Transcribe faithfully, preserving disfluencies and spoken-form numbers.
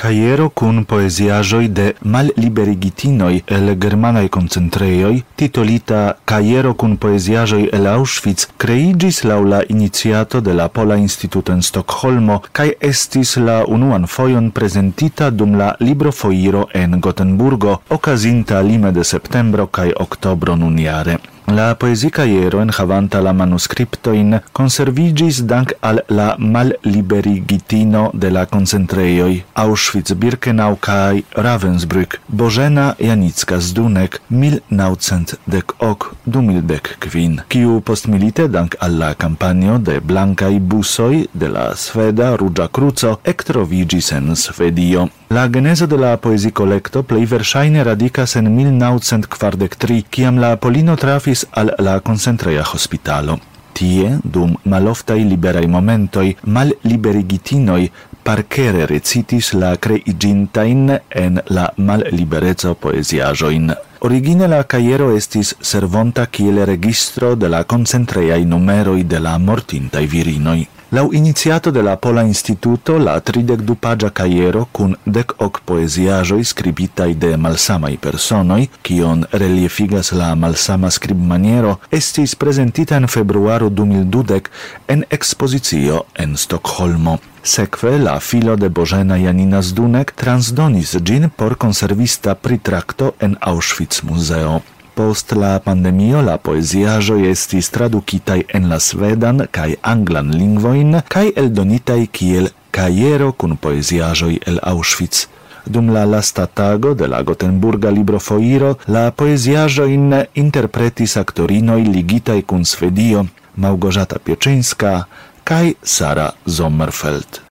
Kajero kun poeziaĵoj de malliberigitinoj el germanaj koncentrejoj, titolita Kajero kun poeziaĵoj el Auschwitz, kreiĝis laŭ la iniciato de la Pola Instituto en Stokholmo kaj estis la unuan fojon prezentita dum la librofoiro en Gotenburgo, okazinta lime de septembro kaj oktobro nunjare. La poezikajero enhavanta la manuskriptojn konserviĝis dank al la malliberigitino de la koncentrejoj Auschwitz, Birkenau kaj Ravensbrück, Bożena Janicka-Zdunek, mil naŭcent dek ok - du mil dek kvin, kiu postmilite dank al la kampanjo de blankaj busoj de la sveda Ruĝa Kruco ektroviĝis en Svedio. La genezo de la poezikolekto plej verŝajne radikas en mil naŭcent kvardek tri, kiam la Polino trafis al la koncentreja hospitalo. Tie, dum maloftaj liberaj momentoj, malliberigitinoj parkere recitis la kreiĝintajn en la mallibereco poeziaĵojn. Origine la kajero estis servonta kiel registro de la koncentrejaj numeroj de la mortintaj virinoj. Laŭ iniciato de la Pola Instituto, la tridek-du-paĝa kajero kun dek ok poeziaĵoj skribitaj de malsamaj personoj, kion reliefigas la malsama skribmaniero, estis prezentita en februaro du mil dudek en ekspozicio en Stokholmo. Sekve la filo de Bożena Janina-Zdunek transdonis ĝin por konservista pritrakto en Auschwitz-muzeo. Post la pandemio la poeziaĵoj estis tradukitaj en la svedan kaj anglan lingvojn kaj eldonitaj kiel Kajero kun poeziaĵoj el Auschwitz. Dum la lasta tago de la Gotenburga librofoiro la poeziaĵojn interpretis aktorinoj ligitaj kun Svedio, Małgorzata Pieczyńska kaj Sara Sommerfeld.